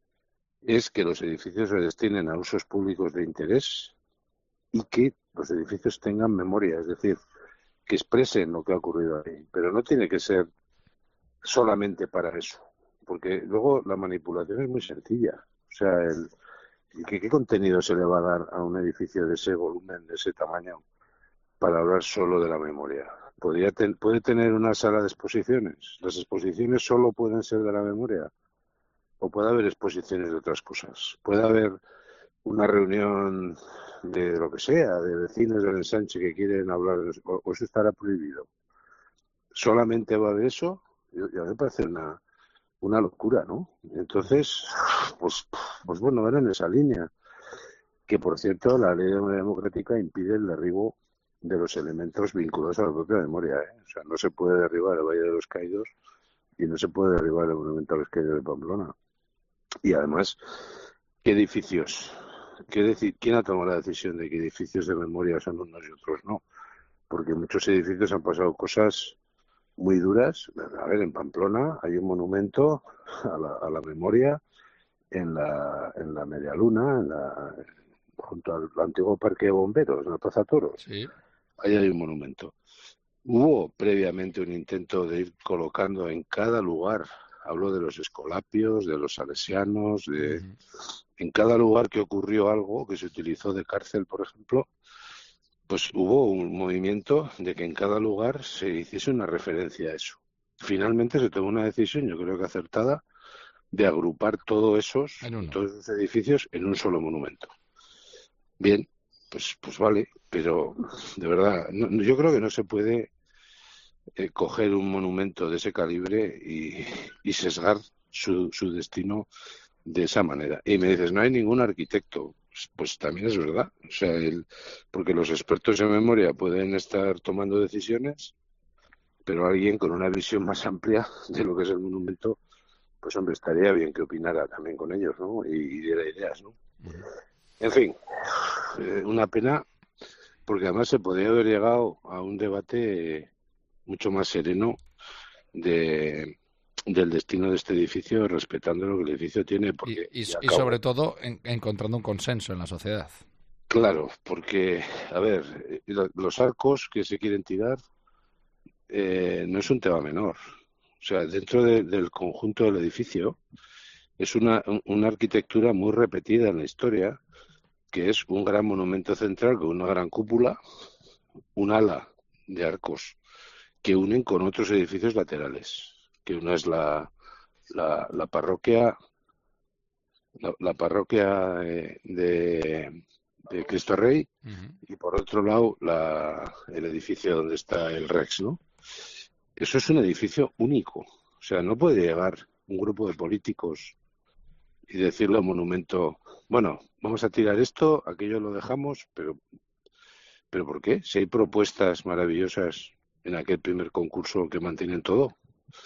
es que los edificios se destinen a usos públicos de interés y que los edificios tengan memoria, es decir, que expresen lo que ha ocurrido ahí. Pero no tiene que ser solamente para eso, porque luego la manipulación es muy sencilla. O sea, ¿qué contenido se le va a dar a un edificio de ese volumen, de ese tamaño, para hablar solo de la memoria? ¿Puede tener una sala de exposiciones? ¿Las exposiciones solo pueden ser de la memoria? ¿O puede haber exposiciones de otras cosas? ¿Puede haber una reunión de lo que sea, de vecinos del ensanche que quieren hablar, o eso estará prohibido? ¿Solamente va de eso? Ya me parece una locura, ¿no? Entonces, pues bueno, van en esa línea. Que, por cierto, la ley de memoria democrática impide el derribo de los elementos vinculados a la propia memoria, ¿eh? O sea, no se puede derribar el Valle de los Caídos y no se puede derribar el monumento a los Caídos de Pamplona. Y además, ¿qué edificios? ¿Quién ha tomado la decisión de que edificios de memoria son unos y otros no? Porque en muchos edificios han pasado cosas muy duras. A ver, en Pamplona hay un monumento a la memoria en la Medialuna, junto al antiguo parque de bomberos, en la Plaza Toros. Sí. Ahí hay un monumento. Hubo previamente un intento de ir colocando en cada lugar, hablo de los escolapios, de los salesianos, en cada lugar que ocurrió algo, que se utilizó de cárcel, por ejemplo, pues hubo un movimiento de que en cada lugar se hiciese una referencia a eso. Finalmente se tomó una decisión, yo creo que acertada, de agrupar todos esos edificios en un solo monumento. Bien, pues vale, pero de verdad, yo creo que no se puede coger un monumento de ese calibre y sesgar su destino de esa manera. Y me dices, no hay ningún arquitecto. Pues también es verdad. O sea, porque los expertos en memoria pueden estar tomando decisiones, pero alguien con una visión más amplia de lo que es el monumento, pues hombre, estaría bien que opinara también con ellos, ¿no? Y diera ideas, ¿no? En fin, una pena, porque además se podría haber llegado a un debate mucho más sereno del destino de este edificio, respetando lo que el edificio tiene. Porque y sobre todo encontrando un consenso en la sociedad. Claro, porque, a ver, los arcos que se quieren tirar no es un tema menor. O sea, dentro del conjunto del edificio es una arquitectura muy repetida en la historia, que es un gran monumento central con una gran cúpula, un ala de arcos que unen con otros edificios laterales. que una es la parroquia de Cristo Rey, y por otro lado el edificio donde está el Rex, ¿no? Eso es un edificio único. O sea, no puede llegar un grupo de políticos y decirle al monumento, bueno, vamos a tirar esto, aquello lo dejamos, pero ¿por qué? Si hay propuestas maravillosas en aquel primer concurso que mantienen todo.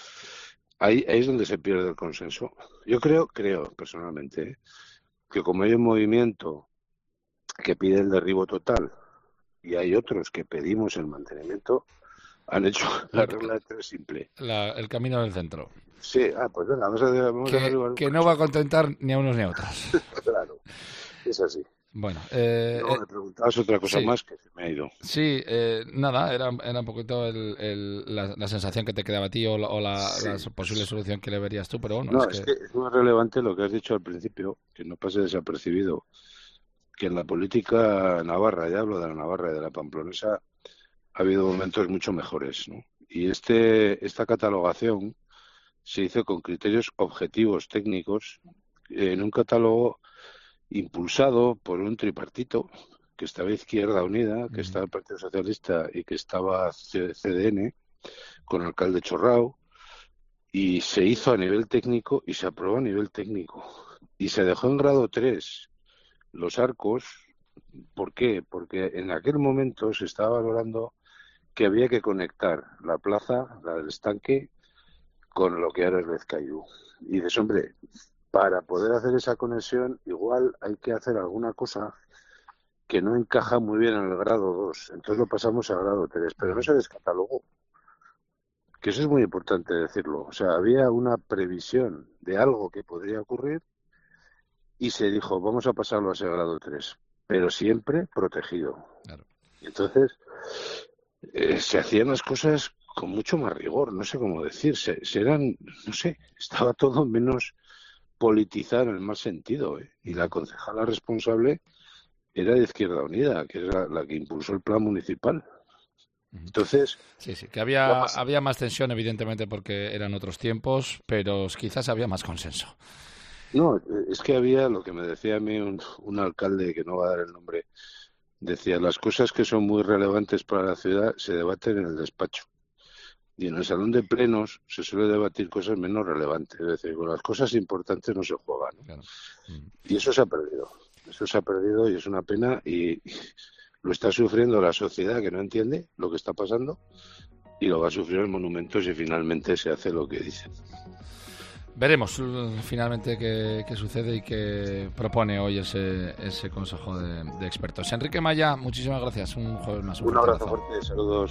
Ahí es donde se pierde el consenso. Yo creo personalmente, que como hay un movimiento que pide el derribo total y hay otros que pedimos el mantenimiento, han hecho la regla de 3 simple. El camino del centro. Sí, pues venga, vamos a derribar. Que no va a contentar ni a unos ni a otros. Claro, es así. Bueno, me preguntabas otra cosa más que se me ha ido. Sí, nada, era un poquito la sensación que te quedaba a ti o la posible solución que le verías tú, pero bueno. No, es que es muy relevante lo que has dicho al principio, que no pase desapercibido, que en la política navarra, ya hablo de la navarra y de la pamplonesa, ha habido momentos mucho mejores, ¿no? Y esta catalogación se hizo con criterios objetivos técnicos en un catálogo impulsado por un tripartito, que estaba Izquierda Unida, que estaba el Partido Socialista y que estaba CDN, con el alcalde Chorrao, y se hizo a nivel técnico y se aprobó a nivel técnico. Y se dejó en grado 3 los arcos. ¿Por qué? Porque en aquel momento se estaba valorando que había que conectar la plaza, la del estanque, con lo que ahora es Lezcayú. Y dices, hombre, para poder hacer esa conexión, igual hay que hacer alguna cosa que no encaja muy bien en el grado 2. Entonces lo pasamos a grado 3, pero no se descatalogó. Que eso es muy importante decirlo. O sea, había una previsión de algo que podría ocurrir y se dijo, vamos a pasarlo a ese grado 3, pero siempre protegido. Claro. Y entonces se hacían las cosas con mucho más rigor, no sé cómo decir. Estaba todo menos politizar en el mal sentido, ¿eh? Y la concejala responsable era de Izquierda Unida, que era la que impulsó el plan municipal. Entonces, sí, que había más tensión, evidentemente, porque eran otros tiempos, pero quizás había más consenso. No, es que había lo que me decía a mí un alcalde, que no va a dar el nombre, decía, las cosas que son muy relevantes para la ciudad se debaten en el despacho. Y en el salón de plenos se suele debatir cosas menos relevantes. Es decir, con las cosas importantes no se juega, ¿no? Claro. Y eso se ha perdido. Eso se ha perdido y es una pena. Y lo está sufriendo la sociedad, que no entiende lo que está pasando, y lo va a sufrir el monumento si finalmente se hace lo que dicen. Veremos finalmente qué sucede y qué propone hoy ese consejo de expertos. Enrique Maya, muchísimas gracias. Un jueves más. Un abrazo fuerte. Saludos.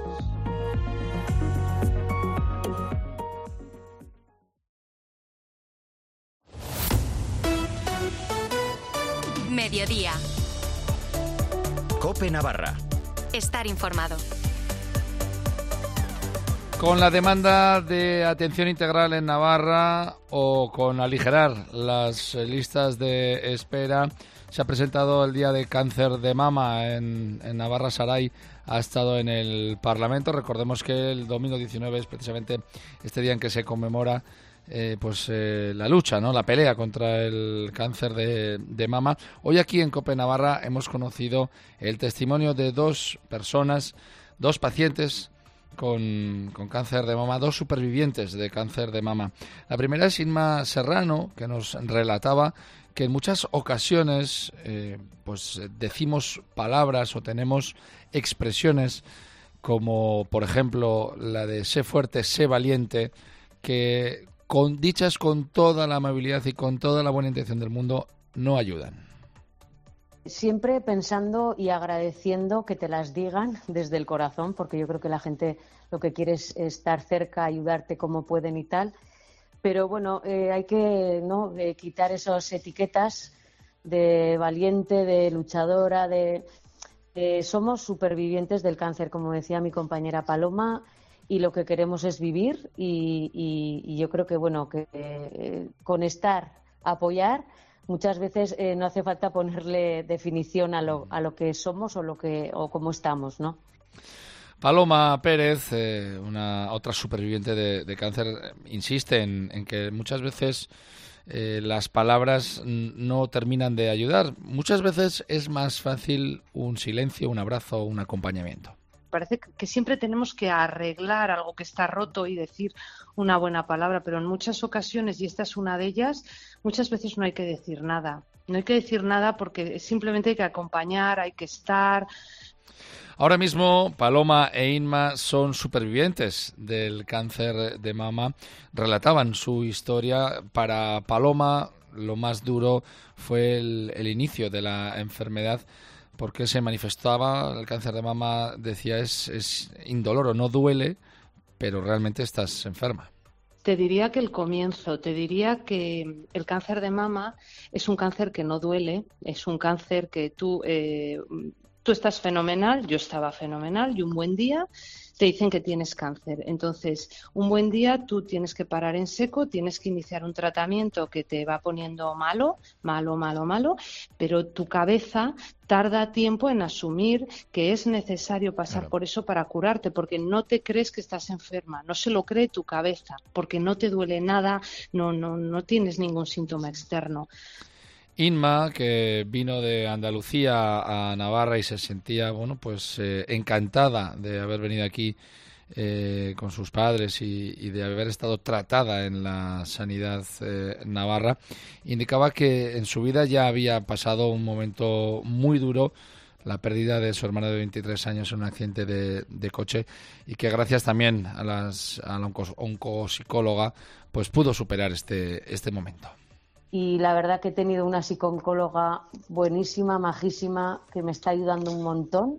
Mediodía. COPE Navarra. Estar informado. Con la demanda de atención integral en Navarra o con aligerar las listas de espera, se ha presentado el Día de Cáncer de Mama en Navarra. Saray ha estado en el Parlamento. Recordemos que el domingo 19 es precisamente este día en que se conmemora la lucha, ¿no? La pelea contra el cáncer de mama. Hoy aquí en COPE Navarra hemos conocido el testimonio de dos pacientes con cáncer de mama, dos supervivientes de cáncer de mama. La primera es Inma Serrano, que nos relataba que en muchas ocasiones decimos palabras o tenemos expresiones como, por ejemplo, la de sé fuerte, sé valiente, que dichas con toda la amabilidad y con toda la buena intención del mundo, no ayudan. Siempre pensando y agradeciendo que te las digan desde el corazón, porque yo creo que la gente lo que quiere es estar cerca, ayudarte como pueden y tal. Pero bueno, hay que quitar esas etiquetas de valiente, de luchadora, somos supervivientes del cáncer, como decía mi compañera Paloma, y lo que queremos es vivir y yo creo que con estar, apoyar, muchas veces no hace falta ponerle definición a lo que somos o cómo estamos, ¿no? Paloma Pérez, otra superviviente de cáncer, insiste en que muchas veces las palabras no terminan de ayudar. Muchas veces es más fácil un silencio, un abrazo, un acompañamiento. Parece que siempre tenemos que arreglar algo que está roto y decir una buena palabra, pero en muchas ocasiones, y esta es una de ellas, muchas veces no hay que decir nada. No hay que decir nada porque simplemente hay que acompañar, hay que estar. Ahora mismo Paloma e Inma son supervivientes del cáncer de mama. Relataban su historia. Para Paloma lo más duro fue el inicio de la enfermedad, porque se manifestaba el cáncer de mama, decía, es indoloro, no duele, pero realmente estás enferma. Te diría que el comienzo, te diría que el cáncer de mama es un cáncer que no duele, es un cáncer que tú estás fenomenal, yo estaba fenomenal, y un buen día te dicen que tienes cáncer. Entonces, un buen día tú tienes que parar en seco, tienes que iniciar un tratamiento que te va poniendo malo, pero tu cabeza tarda tiempo en asumir que es necesario pasar por eso para curarte, porque no te crees que estás enferma, no se lo cree tu cabeza, porque no te duele nada, no tienes ningún síntoma externo. Inma, que vino de Andalucía a Navarra y se sentía, encantada de haber venido aquí con sus padres y de haber estado tratada en la sanidad navarra, indicaba que en su vida ya había pasado un momento muy duro, la pérdida de su hermano de 23 años en un accidente de coche, y que gracias también a la oncopsicóloga pues pudo superar este momento. Y la verdad que he tenido una psicóloga buenísima, majísima, que me está ayudando un montón.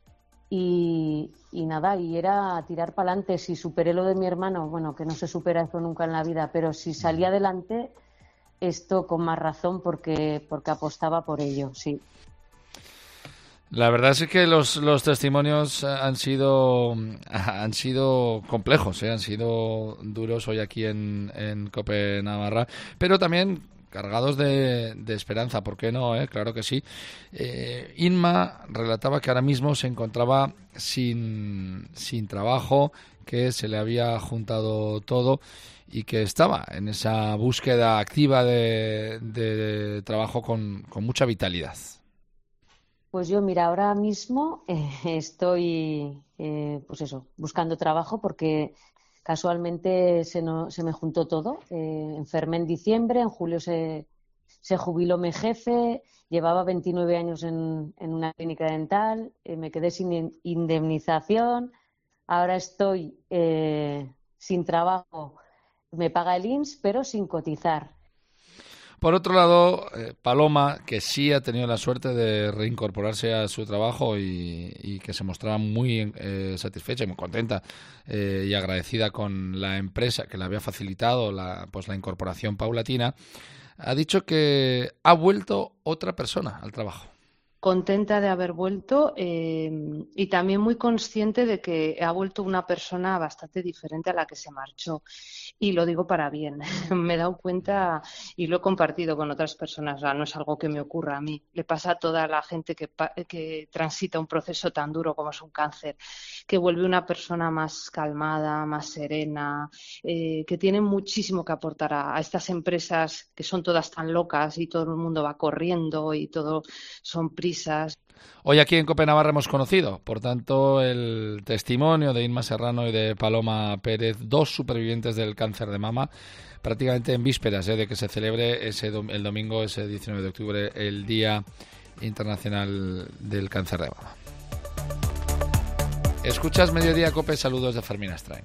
Y nada, y era tirar para adelante. Si superé lo de mi hermano, bueno, que no se supera eso nunca en la vida, pero si salí adelante, esto con más razón, porque apostaba por ello, sí. La verdad es que los testimonios han sido complejos, han sido duros hoy aquí en COPE Navarra, pero también cargados de esperanza, ¿por qué no? Claro que sí. Inma relataba que ahora mismo se encontraba sin trabajo, que se le había juntado todo y que estaba en esa búsqueda activa de trabajo con mucha vitalidad. Pues yo, mira, ahora mismo estoy, buscando trabajo porque casualmente se me juntó todo. Enfermé en diciembre, en julio se jubiló mi jefe, llevaba 29 años en una clínica dental, me quedé sin indemnización, ahora estoy sin trabajo, me paga el INSS, pero sin cotizar. Por otro lado, Paloma, que sí ha tenido la suerte de reincorporarse a su trabajo y que se mostraba muy satisfecha y muy contenta y agradecida con la empresa que le había facilitado la incorporación paulatina, ha dicho que ha vuelto otra persona al trabajo. Contenta de haber vuelto y también muy consciente de que ha vuelto una persona bastante diferente a la que se marchó. Y lo digo para bien. Me he dado cuenta y lo he compartido con otras personas. O sea, no es algo que me ocurra a mí. Le pasa a toda la gente que transita un proceso tan duro como es un cáncer, que vuelve una persona más calmada, más serena, que tiene muchísimo que aportar a estas empresas que son todas tan locas y todo el mundo va corriendo y todo son prisas. Hoy aquí en COPE Navarra hemos conocido, por tanto, el testimonio de Inma Serrano y de Paloma Pérez, dos supervivientes del cáncer de mama, prácticamente en vísperas de que se celebre el domingo, ese 19 de octubre, el Día Internacional del Cáncer de Mama. Escuchas Mediodía COPE, saludos de Fermín Astrain.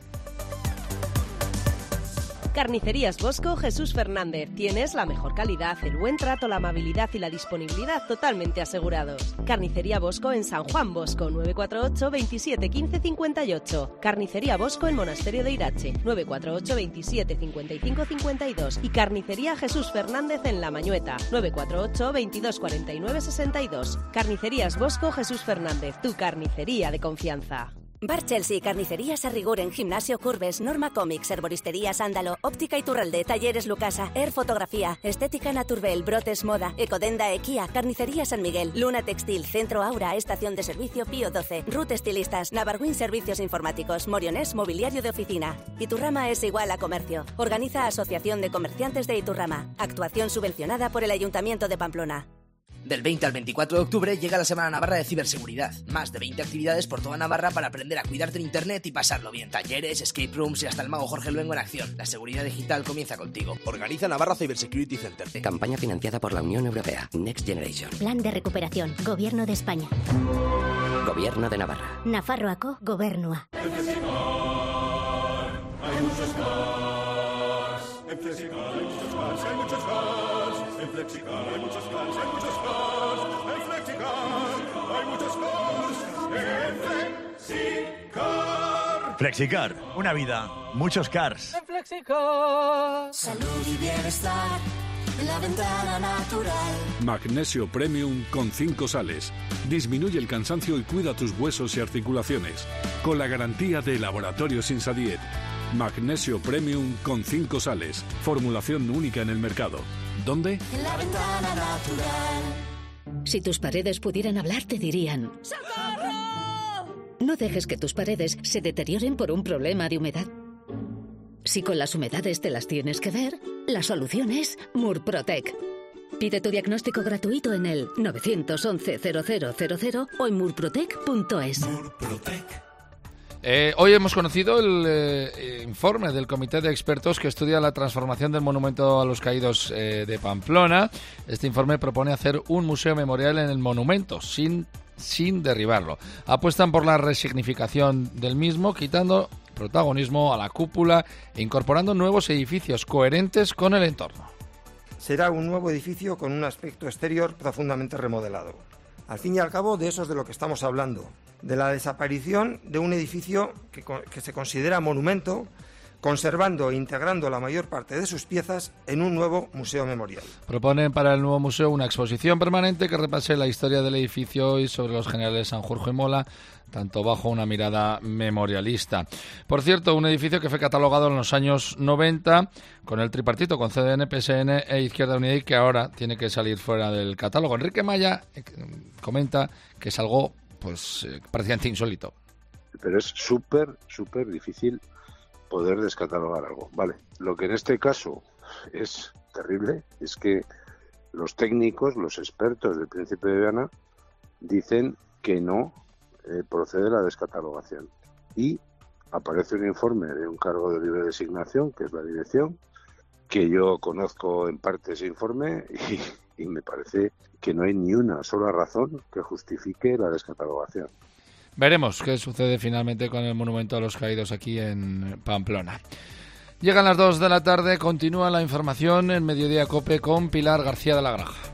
Carnicerías Bosco Jesús Fernández. Tienes la mejor calidad, el buen trato, la amabilidad y la disponibilidad totalmente asegurados. Carnicería Bosco en San Juan Bosco, 948 27 15 58. Carnicería Bosco en Monasterio de Irache, 948 27 55 52. Y Carnicería Jesús Fernández en La Mañueta, 948 22 49 62. Carnicerías Bosco Jesús Fernández, tu carnicería de confianza. Bar Chelsea, carnicerías a rigor en Gimnasio Curves, Norma Comics, Herboristería Sándalo, Óptica Iturralde, Talleres Lucasa, Air Fotografía, Estética Naturbel, Brotes Moda, Ecodenda Equia, Carnicería San Miguel, Luna Textil, Centro Aura, Estación de Servicio Pío 12, Ruth Estilistas, Navarwin Servicios Informáticos, Morionés Mobiliario de Oficina. Iturrama es igual a comercio. Organiza Asociación de Comerciantes de Iturrama. Actuación subvencionada por el Ayuntamiento de Pamplona. Del 20 al 24 de octubre llega la Semana Navarra de Ciberseguridad. Más de 20 actividades por toda Navarra para aprender a cuidarte en Internet y pasarlo bien. Talleres, escape rooms y hasta el mago Jorge Luengo en acción. La seguridad digital comienza contigo. Organiza Navarra Cybersecurity Center. Campaña financiada por la Unión Europea. Next Generation. Plan de recuperación. Gobierno de España. Gobierno de Navarra. Nafarroako Gobernua. Hay muchos cars. En Flexicar hay muchos cars. Hay muchos cars. En Flexicar hay muchos cars. Hay muchos cars. En Flexicar hay muchos cars. En Flexicar. Flexicar, una vida, muchos cars. En Flexicar. Salud y bienestar. La ventana natural. Magnesio Premium con 5 sales. Disminuye el cansancio y cuida tus huesos y articulaciones. Con la garantía de Laboratorios Insadiet. Magnesio Premium con 5 sales. Formulación única en el mercado. ¿Dónde? En la ventana natural. Si tus paredes pudieran hablar, te dirían: ¡socorro! No dejes que tus paredes se deterioren por un problema de humedad. Si con las humedades te las tienes que ver, la solución es Murprotec. Pide tu diagnóstico gratuito en el 911-0000 o en murprotec.es. Hoy hemos conocido el informe del Comité de Expertos que estudia la transformación del Monumento a los Caídos de Pamplona. Este informe propone hacer un museo memorial en el monumento, sin derribarlo. Apuestan por la resignificación del mismo, quitando protagonismo a la cúpula e incorporando nuevos edificios coherentes con el entorno. Será un nuevo edificio con un aspecto exterior profundamente remodelado. Al fin y al cabo, de eso es de lo que estamos hablando, de la desaparición de un edificio que se considera monumento, conservando e integrando la mayor parte de sus piezas en un nuevo museo memorial. Proponen para el nuevo museo una exposición permanente que repase la historia del edificio y sobre los generales Sanjurjo y Mola, tanto bajo una mirada memorialista. Por cierto, un edificio que fue catalogado en los años 90 con el tripartito, con CDN, PSN e Izquierda Unida, y que ahora tiene que salir fuera del catálogo. Enrique Maya comenta que es algo prácticamente insólito. Pero es súper difícil poder descatalogar algo. Vale, lo que en este caso es terrible es que los técnicos, los expertos del Príncipe de Viana dicen que no procede la descatalogación. Y aparece un informe de un cargo de libre designación, que es la dirección, que yo conozco en parte ese informe y me parece que no hay ni una sola razón que justifique la descatalogación. Veremos qué sucede finalmente con el Monumento a los Caídos aquí en Pamplona. Llegan las 2 de la tarde, continúa la información en Mediodía COPE con Pilar García de la Granja.